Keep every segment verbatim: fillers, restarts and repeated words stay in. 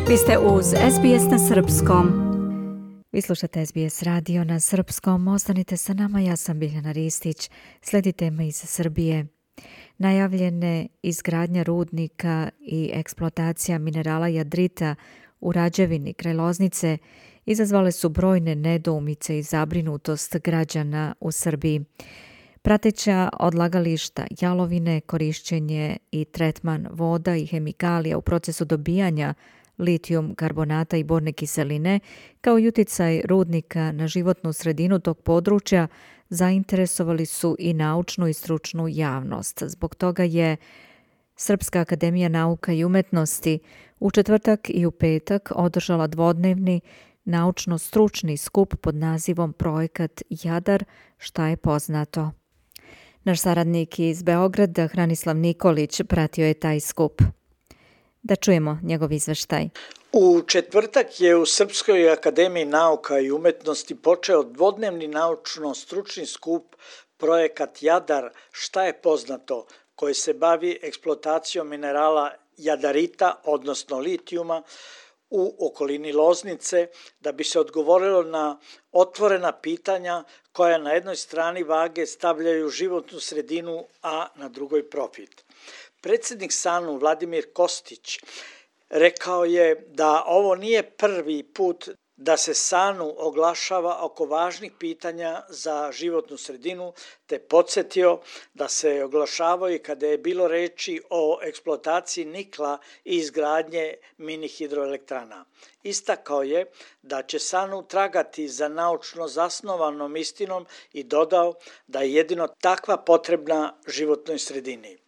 Vi ste uz S B S na srpskom. Vi slušate S B S radio na srpskom. Ostanite sa nama, ja sam Biljana Ristić. Slijedi tema iz Srbije. Najavljene izgradnja rudnika i eksploatacija minerala jadrita u Rađevini kraj Loznice izazvale su brojne nedoumice i zabrinutost građana u Srbiji. Prateća odlagališta jalovine, korišćenje i tretman voda i hemikalija u procesu dobijanja litijum karbonata i borne kiseline, kao i uticaj rudnika na životnu sredinu tog područja, zainteresovali su i naučnu i stručnu javnost. Zbog toga je Srpska akademija nauka i umetnosti u četvrtak i u petak održala dvodnevni naučno-stručni skup pod nazivom Projekat Jadar, šta je poznato. Naš saradnik iz Beograda, Hranislav Nikolić, pratio je taj skup. Da čujemo njegov izveštaj. U četvrtak je u Srpskoj akademiji nauka i umetnosti počeo dvodnevni naučno-stručni skup Projekat Jadar, šta je poznato, koji se bavi eksploatacijom minerala jadarita, odnosno litijuma, u okolini Loznice, da bi se odgovorilo na otvorena pitanja koja na jednoj strani vage stavljaju životnu sredinu, a na drugoj profit. Predsjednik S A N U Vladimir Kostić rekao je da ovo nije prvi put da se S A N U oglašava oko važnih pitanja za životnu sredinu, te podsjetio da se oglašavao i kada je bilo reči o eksploataciji nikla i izgradnje mini hidroelektrana. Istakao je da će S A N U tragati za naučno zasnovanom istinom i dodao da je jedino takva potrebna životnoj sredini.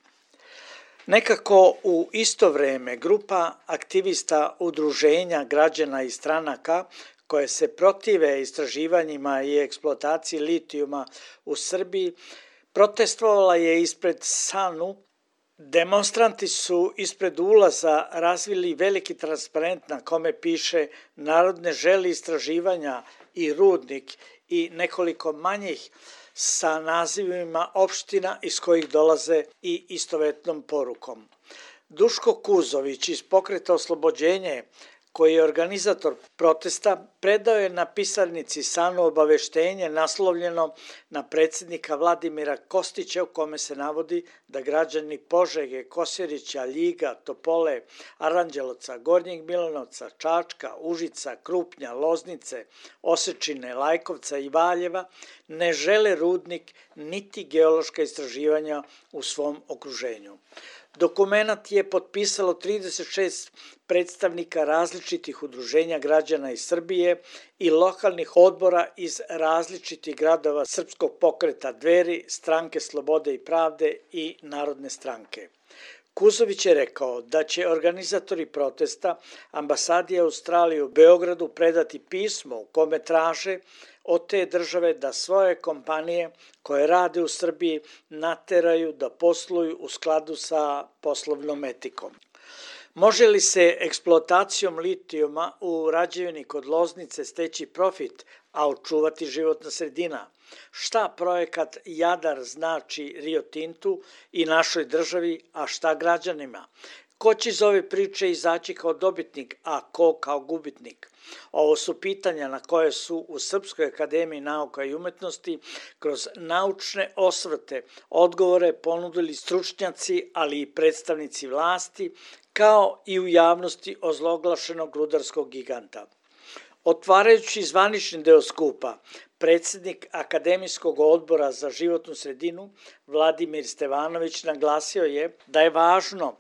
Nekako u isto vrijeme grupa aktivista udruženja građana i stranaka koje se protive istraživanjima i eksploataciji litijuma u Srbiji protestovala je ispred S A N U. Demonstranti su ispred ulaza razvili veliki transparent na kome piše "Narod ne želi istraživanja" i rudnik i nekoliko manjih sa nazivima opština iz kojih dolaze i istovetnom porukom. Duško Kuzović iz Pokreta Oslobođenje, koji je organizator protesta, predao je na pisarnici S A N U obaveštenje naslovljeno na predsjednika Vladimira Kostića, u kome se navodi da građani Požege, Kosjerića, Ljiga, Topole, Aranđelovca, Gornjeg Milanovca, Čačka, Užica, Krupnja, Loznice, Osečine, Lajkovca i Valjeva ne žele rudnik niti geološka istraživanja u svom okruženju. Dokumenat je potpisalo trideset šest predstavnika različitih udruženja građana iz Srbije i lokalnih odbora iz različitih gradova Srpskog pokreta Dveri, Stranke slobode i pravde i Narodne stranke. Kuzović je rekao da će organizatori protesta ambasadi Australije u Beogradu predati pismo u kome traže od te države da svoje kompanije koje rade u Srbiji nateraju da posluju u skladu sa poslovnom etikom. Može li se eksploatacijom litijuma u Rađevini kod Loznice steći profit, a očuvati životna sredina? Šta projekat Jadar znači Rio Tintu i našoj državi, a šta građanima? Ko će iz ove priče izaći kao dobitnik, a ko kao gubitnik? Ovo su pitanja na koje su u Srpskoj akademiji nauka i umetnosti kroz naučne osvrte odgovore ponudili stručnjaci, ali i predstavnici vlasti, kao i u javnosti ozloglašenog rudarskog giganta. Otvarajući zvanični deo skupa, predsjednik Akademijskog odbora za životnu sredinu Vladimir Stevanović naglasio je da je važno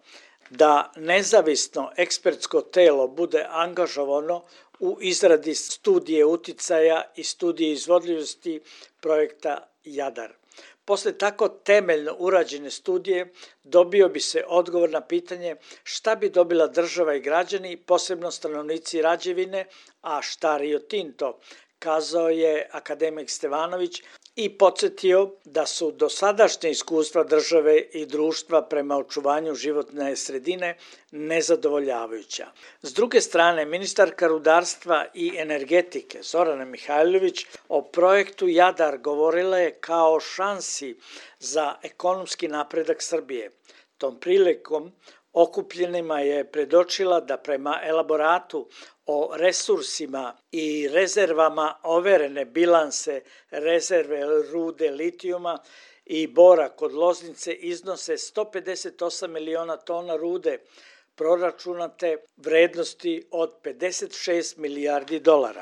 da nezavisno ekspertsko telo bude angažovano u izradi studije uticaja i studije izvodljivosti projekta Jadar. Posle tako temeljno urađene studije dobio bi se odgovor na pitanje šta bi dobila država i građani, posebno stanovnici Rađevine, a šta Rio Tinto, kazao je akademik Stevanović i podsjetio da su dosadašnje iskustva države i društva prema očuvanju životne sredine nezadovoljavajuća. S druge strane, ministarka rudarstva i energetike Zorana Mihajlović o projektu Jadar govorila je kao šansi za ekonomski napredak Srbije. Tom prilikom okupljenima je predočila da prema elaboratu o resursima i rezervama overene bilanse rezerve rude litijuma i bora kod Loznice iznose sto pedeset osam miliona tona rude proračunate vrednosti od pedeset šest milijardi dolara.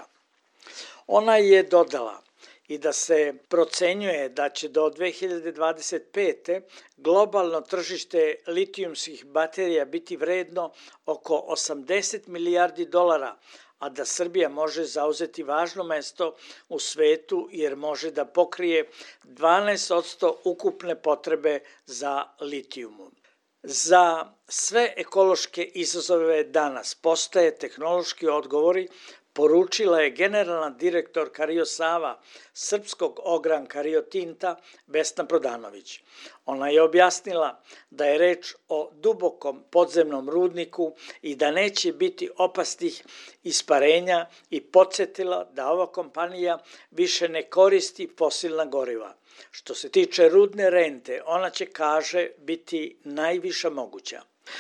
Ona je dodala i da se procenjuje da će do dve hiljade dvadeset pete. globalno tržište litijumskih baterija biti vredno oko osamdeset milijardi dolara, a da Srbija može zauzeti važno mesto u svetu jer može da pokrije dvanaest posto ukupne potrebe za litijumom. Za sve ekološke izazove danas postoje tehnološki odgovori, poručila je generalna direktorka Rio Sava srpskog ogranka Rio Tinta Vesna Prodanović. Ona je objasnila da je reč o dubokom podzemnom rudniku i da neće biti opasnih isparenja i podsjetila da ova kompanija više ne koristi fosilna goriva. Što se tiče rudne rente, ona će, kaže, biti najviša moguća.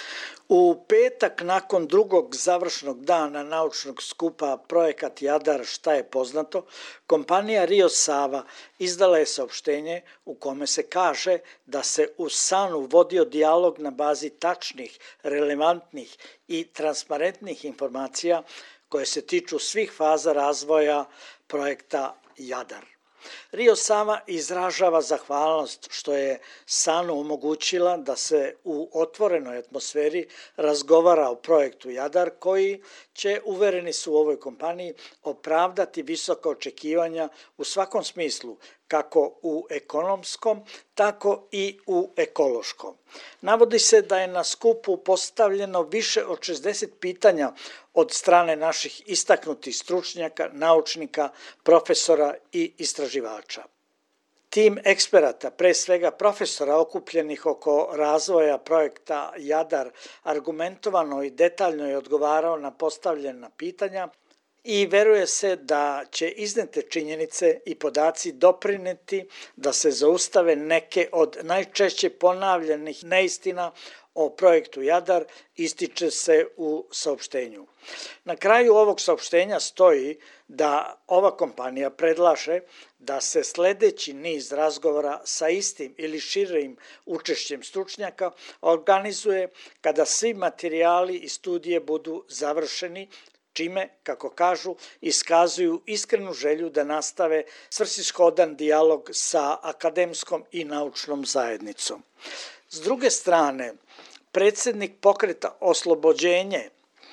U petak nakon drugog završnog dana naučnog skupa Projekat Jadar šta je poznato, kompanija Rio Sava izdala je saopštenje u kome se kaže da se u SANU vodio dijalog na bazi tačnih, relevantnih i transparentnih informacija koje se tiču svih faza razvoja projekta Jadar. Rio Sava izražava zahvalnost što je SANU omogućila da se u otvorenoj atmosferi razgovara o projektu Jadar koji će, uvereni su u ovoj kompaniji, opravdati visoka očekivanja u svakom smislu, kako u ekonomskom, tako i u ekološkom. Navodi se da je na skupu postavljeno više od šezdeset pitanja od strane naših istaknutih stručnjaka, naučnika, profesora i istraživača. Tim eksperata, pre svega profesora okupljenih oko razvoja projekta Jadar, argumentovano i detaljno je odgovarao na postavljena pitanja i veruje se da će iznete činjenice i podaci doprineti da se zaustave neke od najčešće ponavljanih neistina o projektu Jadar, ističe se u saopštenju. Na kraju ovog saopštenja stoji da ova kompanija predlaže da se sledeći niz razgovora sa istim ili širim učešćem stručnjaka organizuje kada svi materijali i studije budu završeni, čime, kako kažu, iskazuju iskrenu želju da nastave svrsishodan dijalog sa akademskom i naučnom zajednicom. S druge strane, predsednik pokreta Oslobođenje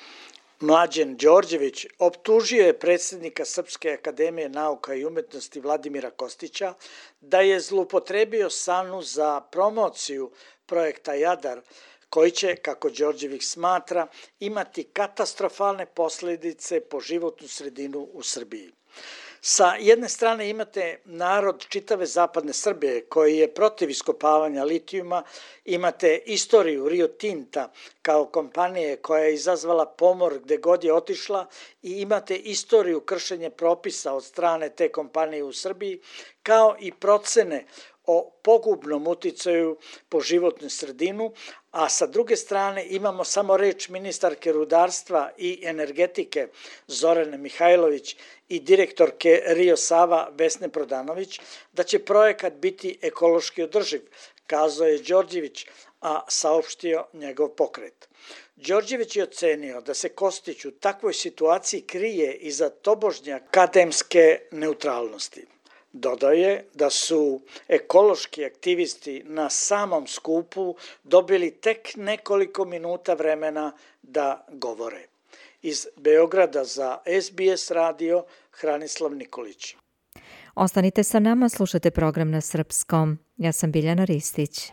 Mlađen Đorđević optužio je predsednika Srpske akademije nauka i umetnosti Vladimira Kostića da je zloupotrebio SANU za promociju projekta Jadar, koji će, kako Đorđević smatra, imati katastrofalne posledice po životnu sredinu u Srbiji. Sa jedne strane imate narod čitave zapadne Srbije koji je protiv iskopavanja litijuma, imate istoriju Rio Tinta kao kompanije koja je izazvala pomor gde god je otišla i imate istoriju kršenja propisa od strane te kompanije u Srbiji, kao i procene o pogubnom uticaju po životnu sredinu, a sa druge strane imamo samo reč ministarke rudarstva i energetike Zorane Mihajlović i direktorke Rio Sava Vesne Prodanović da će projekat biti ekološki održiv, kazao je Đorđević, a saopštio njegov pokret. Đorđević je ocenio da se Kostić u takvoj situaciji krije iza tobožnje akademske neutralnosti. Dodao je da su ekološki aktivisti na samom skupu dobili tek nekoliko minuta vremena da govore. Iz Beograda za S B S radio, Hranislav Nikolić. Ostanite sa nama, slušate program na srpskom. Ja sam Biljana Ristić.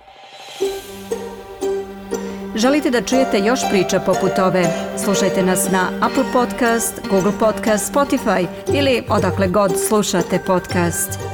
Želite da čujete još priča poput ove? Slušajte nas na Apple Podcast, Google Podcast, Spotify ili odakle god slušate podcast.